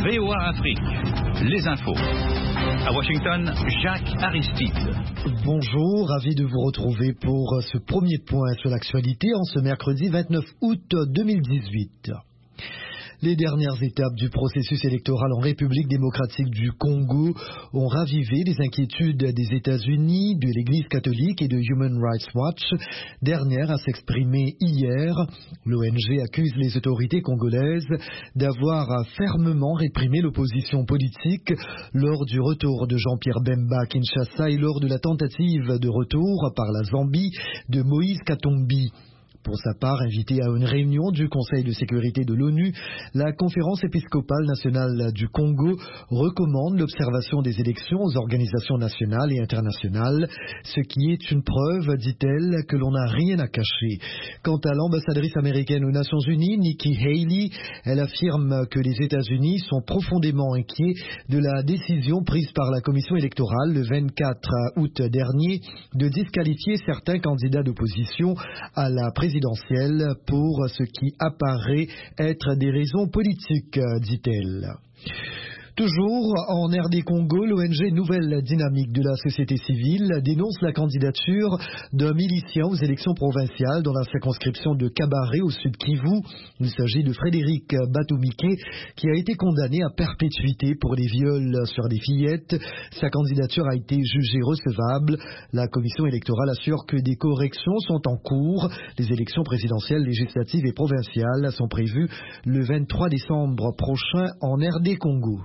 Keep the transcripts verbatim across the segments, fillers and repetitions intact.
V O A Afrique, les infos. À Washington, Jacques Aristide. Bonjour, ravi de vous retrouver pour ce premier point sur l'actualité en ce mercredi vingt-neuf août deux mille dix-huit. Les dernières étapes du processus électoral en République démocratique du Congo ont ravivé les inquiétudes des États-Unis, de l'Église catholique et de Human Rights Watch, dernière à s'exprimer hier. L'O N G accuse les autorités congolaises d'avoir fermement réprimé l'opposition politique lors du retour de Jean-Pierre Bemba à Kinshasa et lors de la tentative de retour par la Zambie de Moïse Katumbi. Pour sa part, invité à une réunion du Conseil de sécurité de l'ONU, la Conférence épiscopale nationale du Congo recommande l'observation des élections aux organisations nationales et internationales, ce qui est une preuve, dit-elle, que l'on n'a rien à cacher. Quant à l'ambassadrice américaine aux Nations Unies, Nikki Haley, elle affirme que les États-Unis sont profondément inquiets de la décision prise par la Commission électorale le vingt-quatre août dernier de disqualifier certains candidats d'opposition à la présidentielle pour ce qui apparaît être des raisons politiques, dit-elle. Toujours en R D Congo, l'O N G Nouvelle Dynamique de la société civile dénonce la candidature d'un milicien aux élections provinciales dans la circonscription de Kabaré au sud Kivu. Il s'agit de Frédéric Batumike qui a été condamné à perpétuité pour des viols sur des fillettes. Sa candidature a été jugée recevable. La commission électorale assure que des corrections sont en cours. Les élections présidentielles, législatives et provinciales sont prévues le vingt-trois décembre prochain en R D Congo.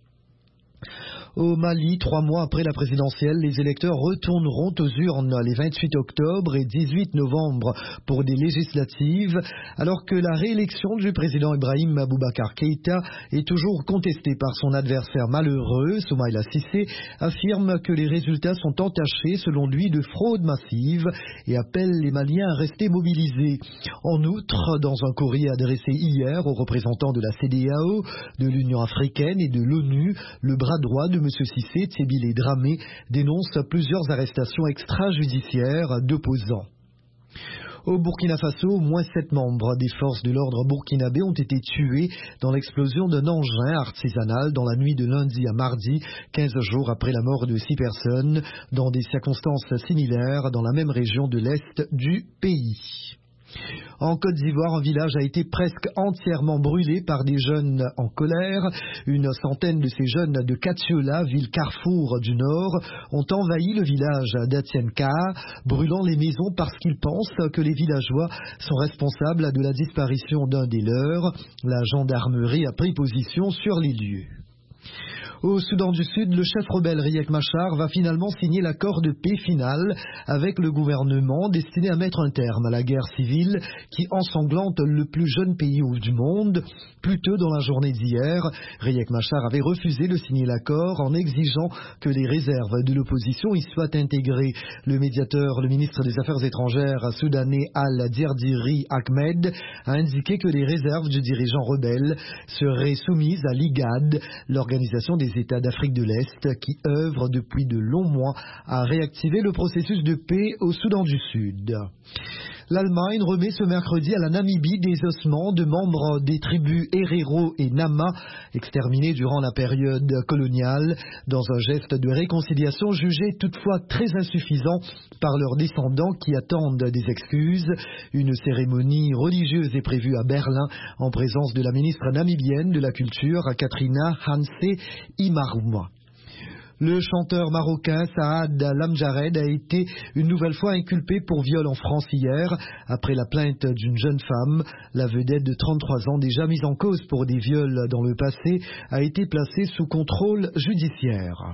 Au Mali, trois mois après la présidentielle, les électeurs retourneront aux urnes les vingt-huit octobre et dix-huit novembre pour des législatives, alors que la réélection du président Ibrahim Boubacar Keïta est toujours contestée par son adversaire malheureux, Soumaïla Cissé, affirme que les résultats sont entachés selon lui de fraude massive et appelle les Maliens à rester mobilisés. En outre, dans un courrier adressé hier aux représentants de la C D A O, de l'Union africaine et de l'ONU, le bras droit de M. Cissé, Thébile Dramé, dénonce plusieurs arrestations extrajudiciaires d'opposants. Au Burkina Faso, au moins sept membres des forces de l'ordre burkinabé ont été tués dans l'explosion d'un engin artisanal dans la nuit de lundi à mardi, quinze jours après la mort de six personnes, dans des circonstances similaires dans la même région de l'Est du pays. En Côte d'Ivoire, un village a été presque entièrement brûlé par des jeunes en colère. Une centaine de ces jeunes de Katiola, ville carrefour du Nord, ont envahi le village d'Atienka, brûlant les maisons parce qu'ils pensent que les villageois sont responsables de la disparition d'un des leurs. La gendarmerie a pris position sur les lieux. Au Soudan du Sud, le chef rebelle Riek Machar va finalement signer l'accord de paix final avec le gouvernement destiné à mettre un terme à la guerre civile qui ensanglante le plus jeune pays du monde. Plus tôt dans la journée d'hier, Riek Machar avait refusé de signer l'accord en exigeant que les réserves de l'opposition y soient intégrées. Le médiateur, le ministre des Affaires étrangères soudanais Al-Dirdiri Ahmed, a indiqué que les réserves du dirigeant rebelle seraient soumises à l'I G A D, l'organisation des États d'Afrique de l'Est qui œuvrent depuis de longs mois à réactiver le processus de paix au Soudan du Sud. L'Allemagne remet ce mercredi à la Namibie des ossements de membres des tribus Herero et Nama, exterminés durant la période coloniale, dans un geste de réconciliation jugé toutefois très insuffisant par leurs descendants qui attendent des excuses. Une cérémonie religieuse est prévue à Berlin en présence de la ministre namibienne de la Culture, Katrina Hanse Imaruma. Le chanteur marocain Saad Lamjared a été une nouvelle fois inculpé pour viol en France hier, après la plainte d'une jeune femme. La vedette de trente-trois ans, déjà mise en cause pour des viols dans le passé, a été placée sous contrôle judiciaire.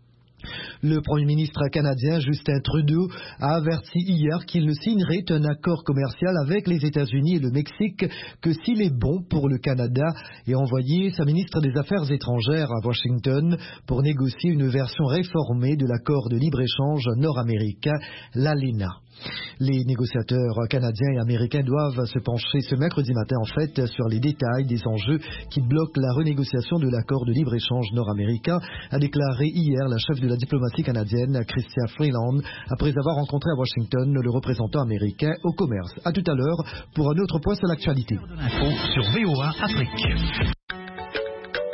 Le Premier ministre canadien Justin Trudeau a averti hier qu'il ne signerait un accord commercial avec les États-Unis et le Mexique que s'il est bon pour le Canada et a envoyé sa ministre des Affaires étrangères à Washington pour négocier une version réformée de l'accord de libre-échange nord-américain, l'ALENA. Les négociateurs canadiens et américains doivent se pencher ce mercredi matin en fait sur les détails des enjeux qui bloquent la renégociation de l'accord de libre-échange nord-américain, a déclaré hier la chef de la diplomatie canadienne Chrystia Freeland après avoir rencontré à Washington le représentant américain au commerce. À tout à l'heure pour un autre point sur l'actualité. Sur V O A Afrique.